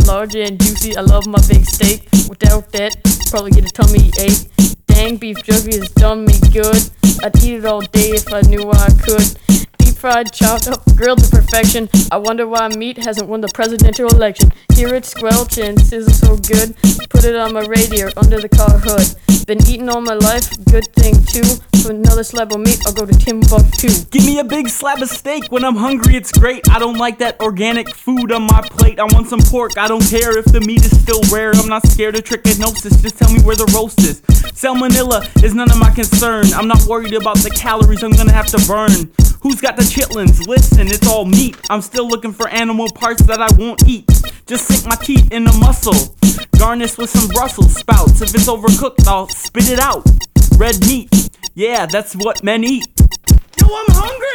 large and juicy. I love my big steak. Without that, probably get a tummy ache. Dang, beef jerky has done me good. I'd eat it all day if I knew I could. Deep fried, chopped up, grilled to perfection. I wonder why meat hasn't won the presidential election. Hear it squelch and sizzle so good. Put it on my radiator under the car hood. Been eating all my life, good thing too. For another slab of meat, I'll go to Timbuktu. Give me a big slab of steak. When I'm hungry, it's great. I don't like that organic food on my plate. I want some pork. I don't care if the meat is still rare. I'm not scared of trichinosis. Just tell me where the roast is. Salmonella is none of my concern. I'm not worried about the calories I'm gonna have to burn. Who's got the chitlins? Listen, it's all meat. I'm still looking for animal parts that I won't eat. Just sink my teeth in the muscle. Garnish with some Brussels sprouts. If it's overcooked, I'll spit it out. Red meat. Yeah, that's what men eat. Yo, I'm hungry!